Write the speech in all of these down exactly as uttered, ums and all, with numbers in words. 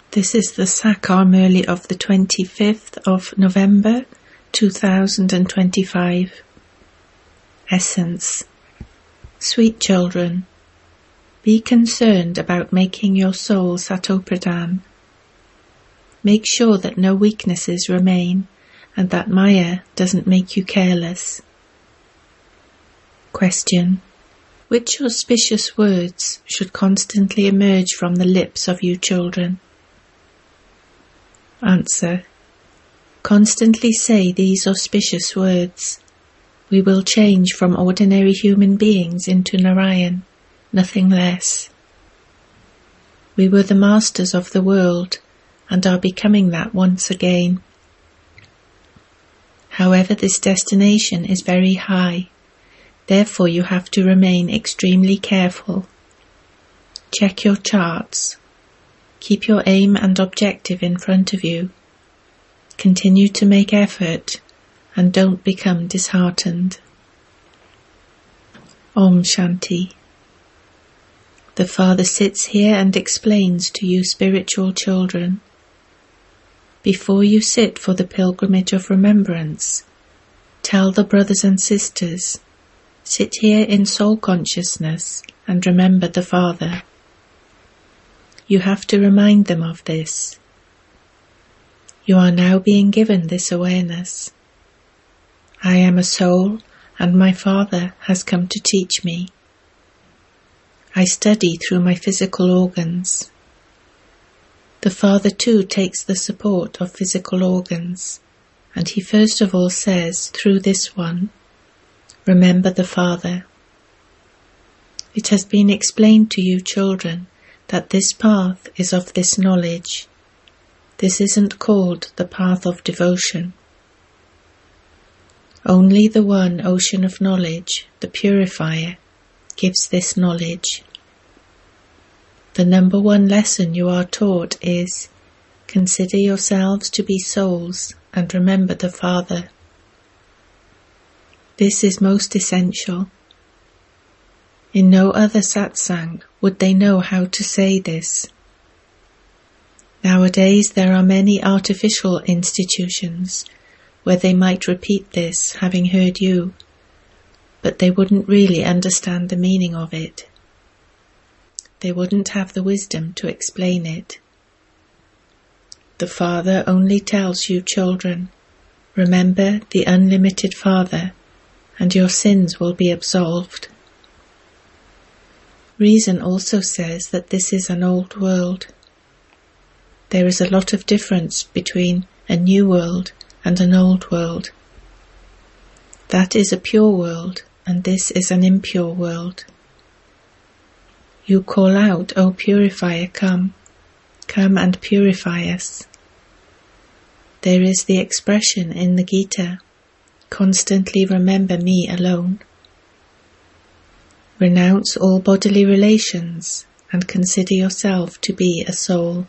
This is the Sakar Murli of the twenty-fifth of November two thousand twenty-five. Essence. Sweet children, be concerned about making your soul Satopradhan. Make sure that no weaknesses remain and that Maya doesn't make you careless. Question. Which auspicious words should constantly emerge from the lips of you children? Answer. Constantly say these auspicious words. We will change from ordinary human beings into Narayan, nothing less. We were the masters of the world and are becoming that once again. However, this destination is very high, therefore you have to remain extremely careful. Check your charts. Keep your aim and objective in front of you. Continue to make effort and don't become disheartened. Om Shanti. The Father sits here and explains to you spiritual children. Before you sit for the pilgrimage of remembrance, tell the brothers and sisters, sit here in soul consciousness and remember the Father. You have to remind them of this. You are now being given this awareness. I am a soul and my Father has come to teach me. I study through my physical organs. The Father too takes the support of physical organs, and he first of all says through this one, remember the Father. It has been explained to you children that this path is of this knowledge. This isn't called the path of devotion. Only the one ocean of knowledge, the purifier, gives this knowledge. The number one lesson you are taught is, consider yourselves to be souls and remember the Father. This is most essential. In no other satsang would they know how to say this. Nowadays there are many artificial institutions where they might repeat this having heard you, but they wouldn't really understand the meaning of it. They wouldn't have the wisdom to explain it. The Father only tells you children, remember the unlimited Father, and your sins will be absolved. Reason also says that this is an old world. There is a lot of difference between a new world and an old world. That is a pure world, and this is an impure world. You call out, O purifier, come, come and purify us. There is the expression in the Gita, constantly remember me alone. Renounce all bodily relations and consider yourself to be a soul.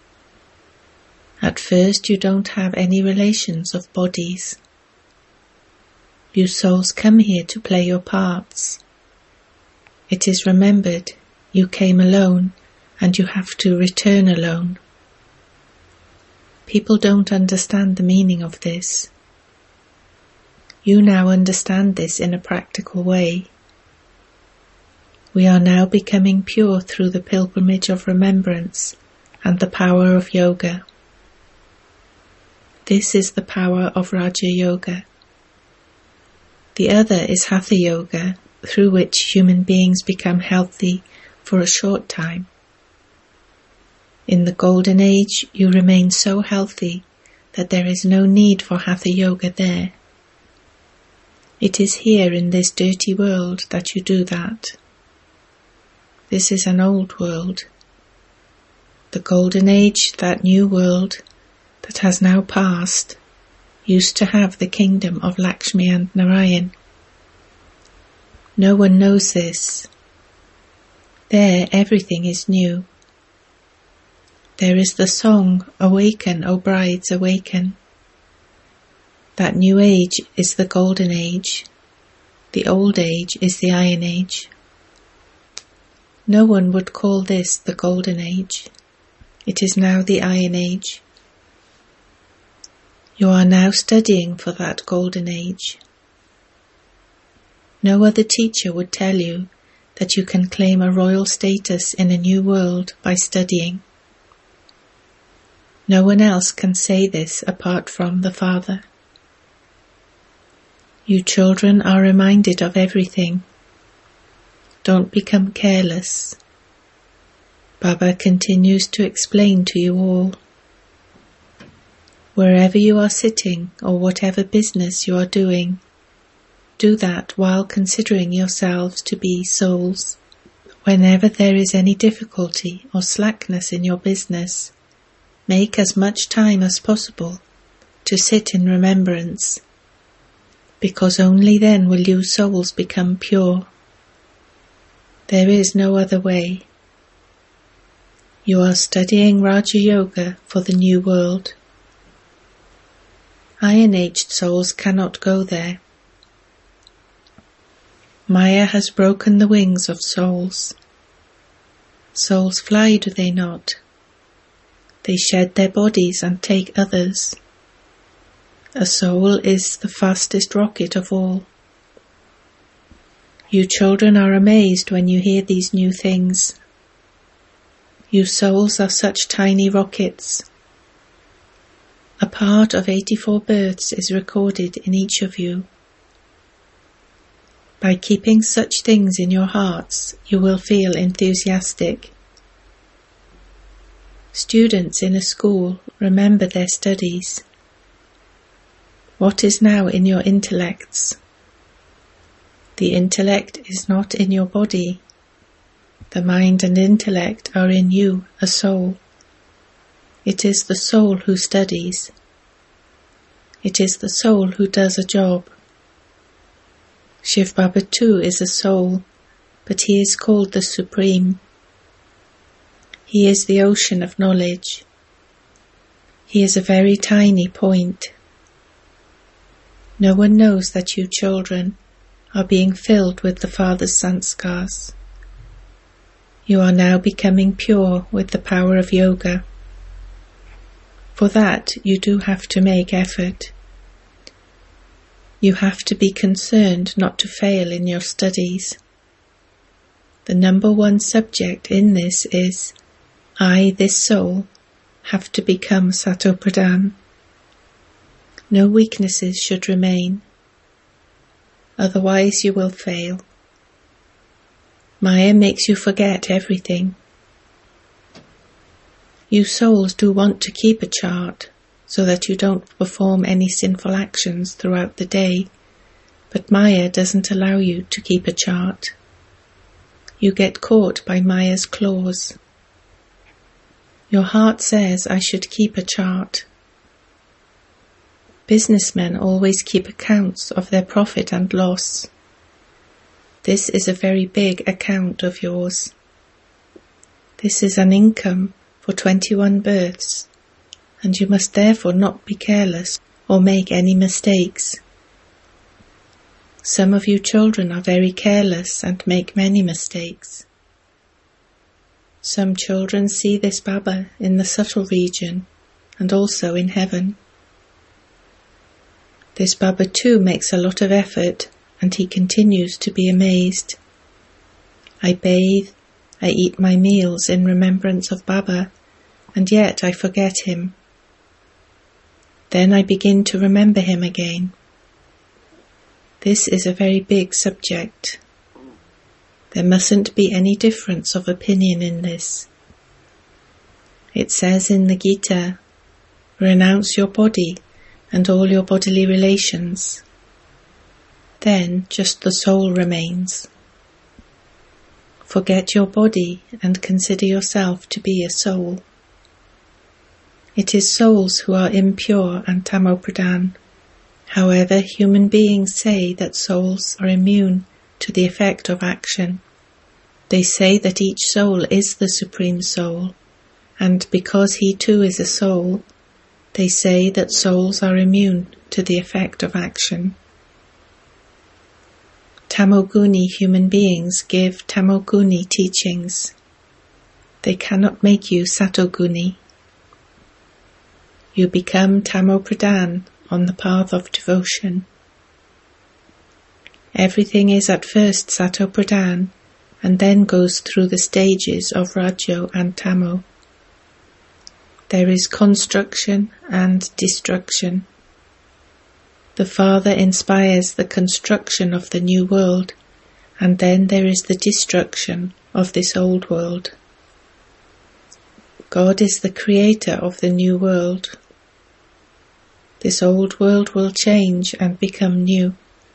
At first you don't have any relations of bodies. You souls come here to play your parts. It is remembered you came alone and you have to return alone. People don't understand the meaning of this. You now understand this in a practical way. We are now becoming pure through the pilgrimage of remembrance and the power of yoga. This is the power of Raja Yoga. The other is Hatha Yoga, through which human beings become healthy for a short time. In the Golden Age, you remain so healthy that there is no need for Hatha Yoga there. It is here in this dirty world that you do that. This is an old world. The Golden Age, that new world that has now passed, used to have the kingdom of Lakshmi and Narayan. No one knows this. There everything is new. There is the song, Awaken, O brides, awaken. That new age is the Golden Age. The old age is the Iron Age. No one would call this the Golden Age. It is now the Iron Age. You are now studying for that golden age. No other teacher would tell you that you can claim a royal status in a new world by studying. No one else can say this apart from the Father. You children are reminded of everything. Don't become careless. Baba continues to explain to you all. Wherever you are sitting or whatever business you are doing, do that while considering yourselves to be souls. Whenever there is any difficulty or slackness in your business, make as much time as possible to sit in remembrance, because only then will you souls become pure. There is no other way. You are studying Raja Yoga for the new world. Iron-aged souls cannot go there. Maya has broken the wings of souls. Souls fly, do they not? They shed their bodies and take others. A soul is the fastest rocket of all. You children are amazed when you hear these new things. You souls are such tiny rockets. A part of eighty-four births is recorded in each of you. By keeping such things in your hearts, you will feel enthusiastic. Students in a school remember their studies. What is now in your intellects? The intellect is not in your body. The mind and intellect are in you, a soul. It is the soul who studies. It is the soul who does a job. Shiv Baba too is a soul, but he is called the Supreme. He is the ocean of knowledge. He is a very tiny point. No one knows that you children are being filled with the Father's sanskars. You are now becoming pure with the power of yoga. For that you do have to make effort. You have to be concerned not to fail in your studies. The number one subject in this is, I, this soul, have to become Sato Pradhan. No weaknesses should remain. Otherwise you will fail. Maya makes you forget everything. You souls do want to keep a chart, so that you don't perform any sinful actions throughout the day, but Maya doesn't allow you to keep a chart. You get caught by Maya's claws. Your heart says, I should keep a chart. Businessmen always keep accounts of their profit and loss. This is a very big account of yours. This is an income for twenty-one births, and you must therefore not be careless or make any mistakes. Some of you children are very careless and make many mistakes. Some children see this Baba in the subtle region and also in heaven. This Baba too makes a lot of effort, and he continues to be amazed. I bathe, I eat my meals in remembrance of Baba, and yet I forget him. Then I begin to remember him again. This is a very big subject. There mustn't be any difference of opinion in this. It says in the Gita, renounce your body and all your bodily relations. Then just the soul remains. Forget your body and consider yourself to be a soul. It is souls who are impure and tamopradhan. However, human beings say that souls are immune to the effect of action. They say that each soul is the Supreme Soul, and because he too is a soul, they say that souls are immune to the effect of action. Tamoguni human beings give Tamoguni teachings. They cannot make you Satoguni. You become Tamo Pradhan on the path of devotion. Everything is at first Sato Pradhan and then goes through the stages of Rajo and Tamo. There is construction and destruction. The Father inspires the construction of the new world, and then there is the destruction of this old world. God is the creator of the new world. This old world will change and become new.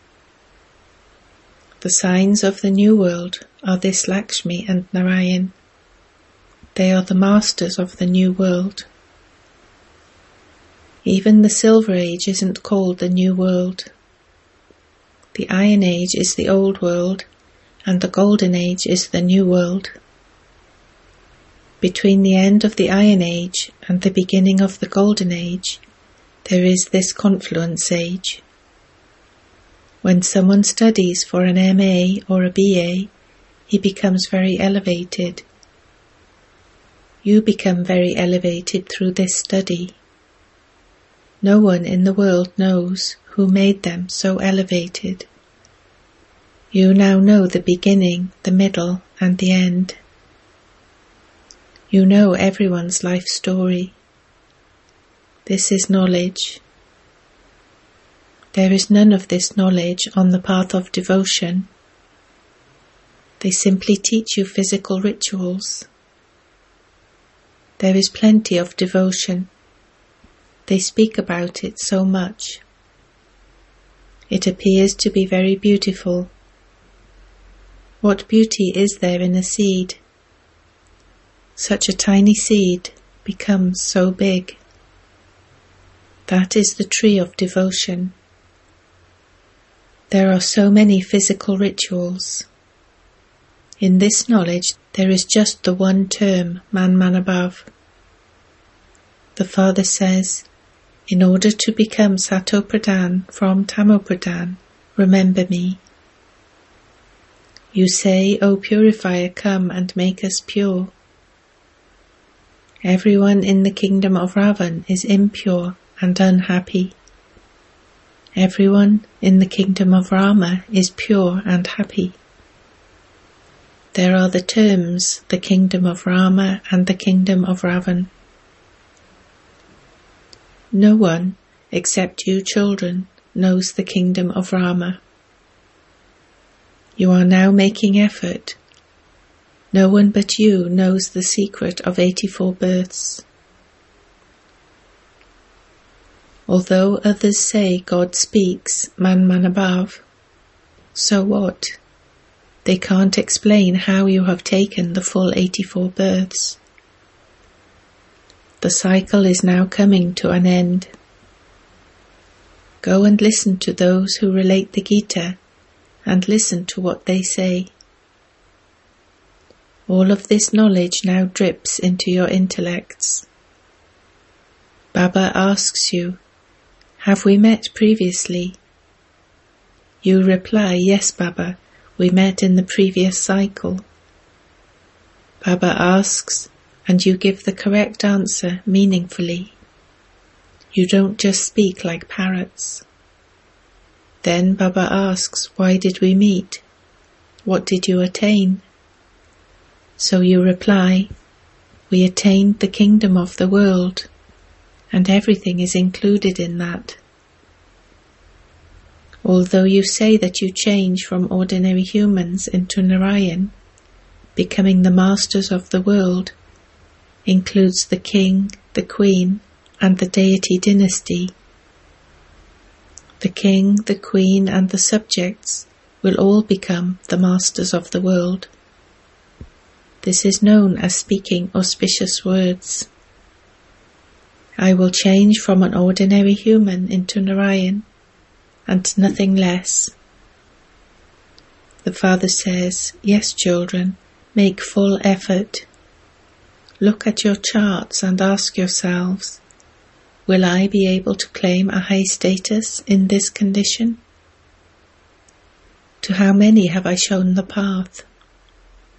The signs of the new world are this Lakshmi and Narayan. They are the masters of the new world. Even the Silver Age isn't called the New World. The Iron Age is the Old World, and the Golden Age is the New World. Between the end of the Iron Age and the beginning of the Golden Age, there is this Confluence Age. When someone studies for an M A or a B A, he becomes very elevated. You become very elevated through this study. No one in the world knows who made them so elevated. You now know the beginning, the middle, and the end. You know everyone's life story. This is knowledge. There is none of this knowledge on the path of devotion. They simply teach you physical rituals. There is plenty of devotion. They speak about it so much. It appears to be very beautiful. What beauty is there in a seed? Such a tiny seed becomes so big. That is the tree of devotion. There are so many physical rituals. In this knowledge there is just the one term, Man Manabhav. The Father says, in order to become Sato Pradhan from Tamo Pradhan, remember me. You say, O Purifier, come and make us pure. Everyone in the kingdom of Ravan is impure and unhappy. Everyone in the kingdom of Rama is pure and happy. There are the terms, the kingdom of Rama and the kingdom of Ravan. No one, except you children, knows the kingdom of Rama. You are now making effort. No one but you knows the secret of eighty-four births. Although others say God speaks, Man Manabhav, so what? They can't explain how you have taken the full eighty-four births. The cycle is now coming to an end. Go and listen to those who relate the Gita, and listen to what they say. All of this knowledge now drips into your intellects. Baba asks you, have we met previously? You reply, yes, Baba, we met in the previous cycle. Baba asks, and you give the correct answer meaningfully. You don't just speak like parrots. Then Baba asks, why did we meet? What did you attain? So you reply, we attained the kingdom of the world, and everything is included in that. Although you say that you change from ordinary humans into Narayan, becoming the masters of the world includes the king, the queen, and the deity dynasty. The king, the queen, and the subjects will all become the masters of the world. This is known as speaking auspicious words. I will change from an ordinary human into Narayan, and nothing less. The Father says, yes, children, make full effort. Look at your charts and ask yourselves, will I be able to claim a high status in this condition? To how many have I shown the path?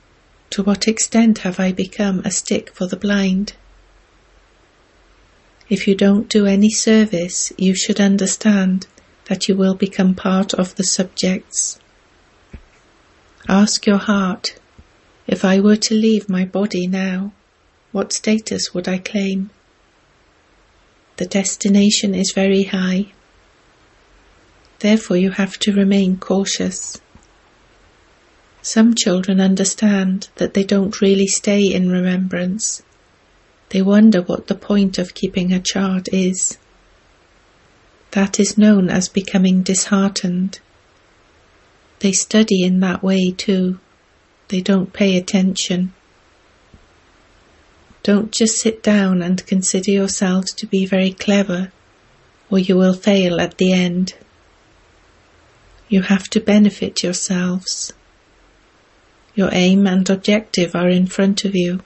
To what extent have I become a stick for the blind? If you don't do any service, you should understand that you will become part of the subjects. Ask your heart, if I were to leave my body now, what status would I claim? The destination is very high. Therefore you have to remain cautious. Some children understand that they don't really stay in remembrance. They wonder what the point of keeping a chart is. That is known as becoming disheartened. They study in that way too. They don't pay attention. Don't just sit down and consider yourselves to be very clever, or you will fail at the end. You have to benefit yourselves. Your aim and objective are in front of you.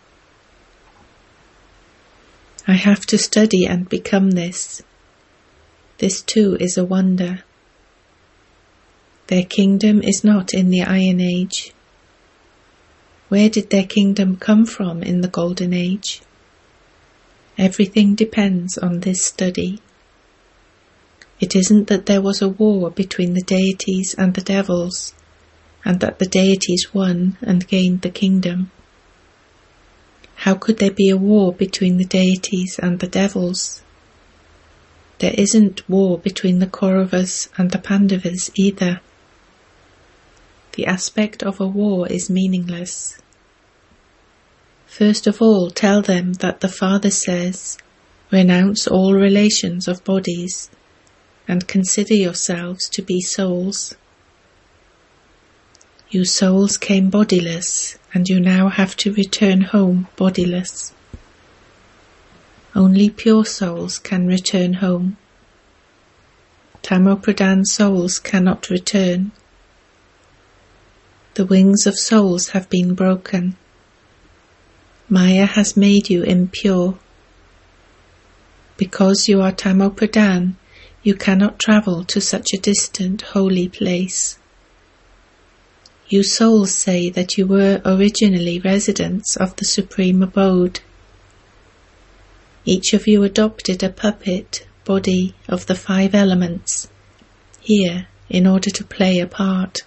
I have to study and become this. This too is a wonder. Their kingdom is not in the Iron Age. Where did their kingdom come from in the Golden Age? Everything depends on this study. It isn't that there was a war between the deities and the devils, and that the deities won and gained the kingdom. How could there be a war between the deities and the devils? There isn't war between the Kauravas and the Pandavas either. The aspect of a war is meaningless. First of all, tell them that the Father says, renounce all relations of bodies, and consider yourselves to be souls. You souls came bodiless, and you now have to return home bodiless. Only pure souls can return home. Tamo-pradhan souls cannot return. The wings of souls have been broken. Maya has made you impure. Because you are Tamo-pradhan, you cannot travel to such a distant holy place. You souls say that you were originally residents of the Supreme Abode. Each of you adopted a puppet body of the five elements here in order to play a part.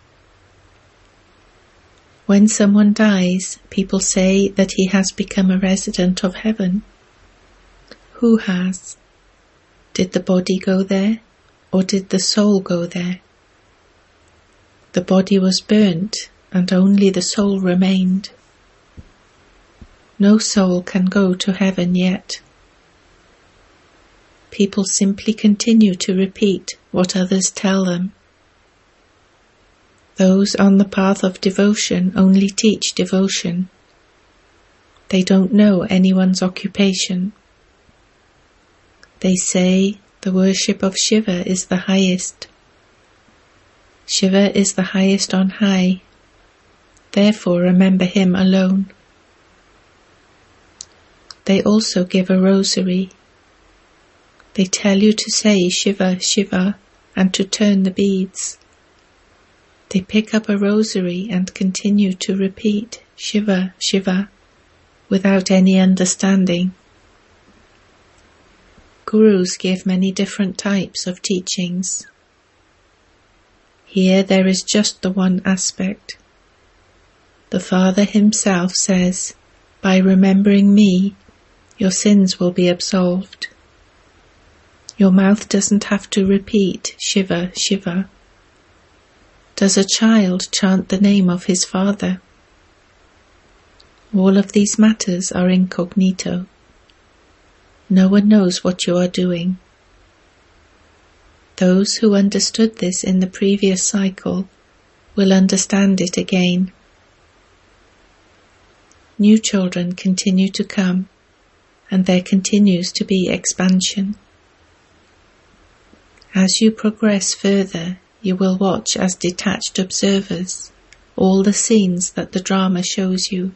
When someone dies, people say that he has become a resident of heaven. Who has? Did the body go there, or did the soul go there? The body was burnt, and only the soul remained. No soul can go to heaven yet. People simply continue to repeat what others tell them. Those on the path of devotion only teach devotion. They don't know anyone's occupation. They say the worship of Shiva is the highest. Shiva is the highest on high. Therefore remember him alone. They also give a rosary. They tell you to say Shiva, Shiva, and to turn the beads. They pick up a rosary and continue to repeat Shiva, Shiva, without any understanding. Gurus give many different types of teachings. Here there is just the one aspect. The Father himself says, by remembering me, your sins will be absolved. Your mouth doesn't have to repeat Shiva, Shiva. Does a child chant the name of his father? All of these matters are incognito. No one knows what you are doing. Those who understood this in the previous cycle will understand it again. New children continue to come, and there continues to be expansion. As you progress further, you will watch as detached observers all the scenes that the drama shows you.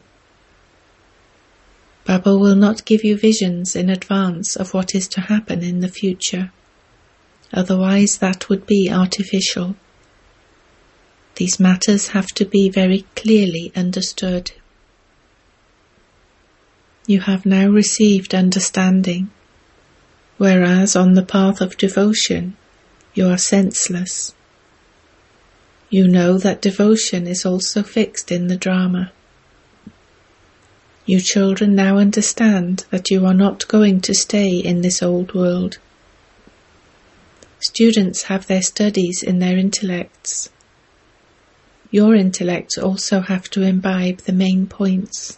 Baba will not give you visions in advance of what is to happen in the future. Otherwise that would be artificial. These matters have to be very clearly understood. You have now received understanding. whereas on the path of devotion you are senseless. You know that devotion is also fixed in the drama. You children now understand that you are not going to stay in this old world. Students have their studies in their intellects. Your intellects also have to imbibe the main points.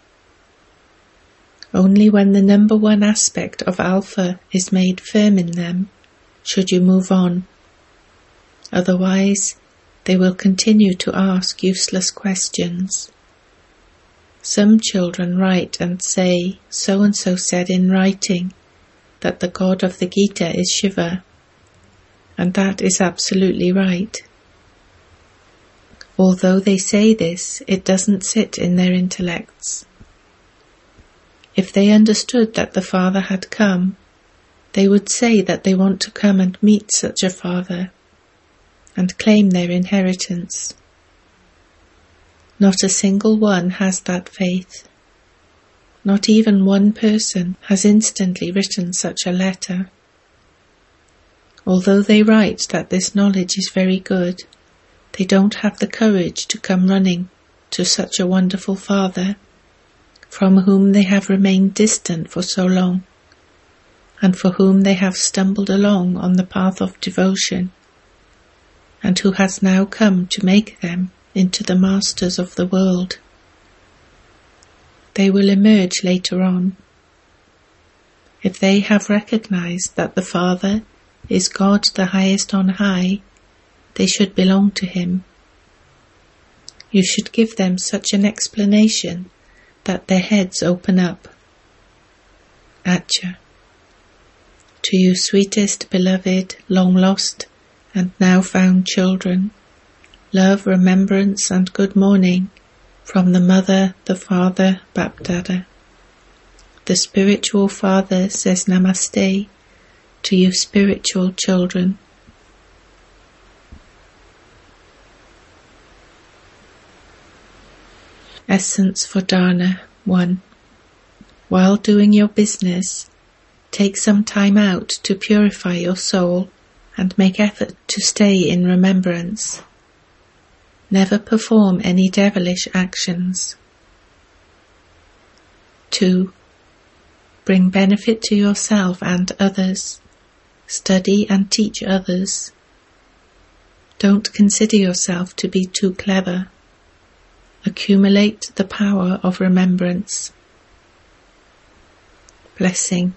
Only when the number one aspect of Alpha is made firm in them should you move on. Otherwise, they will continue to ask useless questions. Some children write and say, so-and-so said in writing that the god of the Gita is Shiva, and that is absolutely right. Although they say this, it doesn't sit in their intellects. If they understood that the Father had come, they would say that they want to come and meet such a Father and claim their inheritance. Not a single one has that faith. Not even one person has instantly written such a letter. Although they write that this knowledge is very good, they don't have the courage to come running to such a wonderful Father, from whom they have remained distant for so long, and for whom they have stumbled along on the path of devotion, and who has now come to make them into the masters of the world. They will emerge later on. If they have recognized that the Father is God the highest on high, they should belong to Him. You should give them such an explanation that their heads open up. Acha. To you sweetest, beloved, long lost, and now found children, love, remembrance, and good morning from the Mother, the Father, Bapdada. The spiritual Father says Namaste to you spiritual children. Essence for Dharna one. While doing your business, take some time out to purify your soul and make effort to stay in remembrance. Never perform any devilish actions. two. Bring benefit to yourself and others. Study and teach others. Don't consider yourself to be too clever. Accumulate the power of remembrance. Blessing.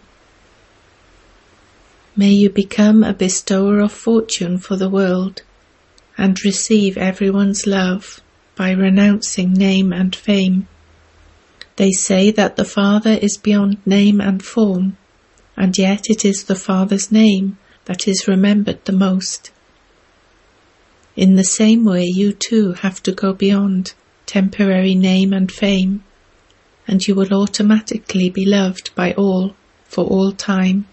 May you become a bestower of fortune for the world and receive everyone's love by renouncing name and fame. They say that the Father is beyond name and form, and yet it is the Father's name that is remembered the most. In the same way, you too have to go beyond temporary name and fame, and you will automatically be loved by all for all time.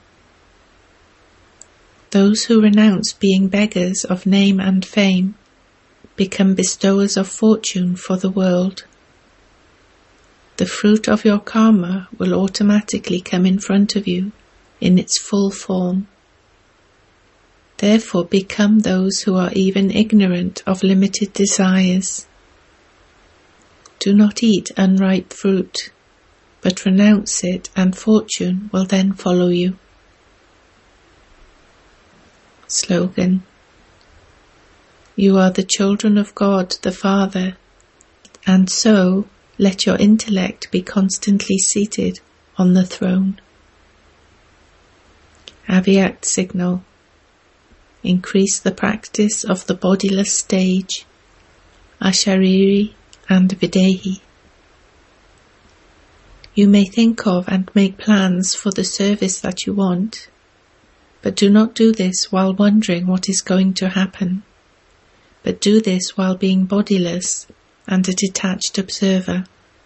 Those who renounce being beggars of name and fame become bestowers of fortune for the world. The fruit of your karma will automatically come in front of you in its full form. Therefore become those who are even ignorant of limited desires. Do not eat unripe fruit, but renounce it, and fortune will then follow you. Slogan. You are the children of God the Father, and so let your intellect be constantly seated on the throne. Avyakt signal. Increase the practice of the bodiless stage, Ashariri and Videhi. You may think of and make plans for the service that you want, but do not do this while wondering what is going to happen, but do this while being bodiless and a detached observer.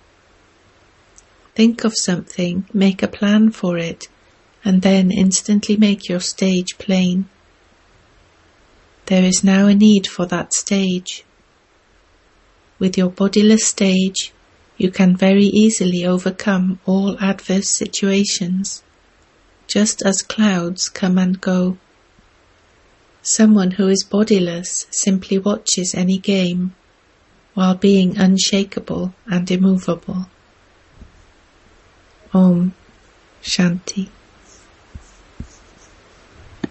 Think of something, make a plan for it, and then instantly make your stage plain. There is now a need for that stage. With your bodiless stage, you can very easily overcome all adverse situations, just as clouds come and go. Someone who is bodiless simply watches any game, while being unshakable and immovable. Om Shanti.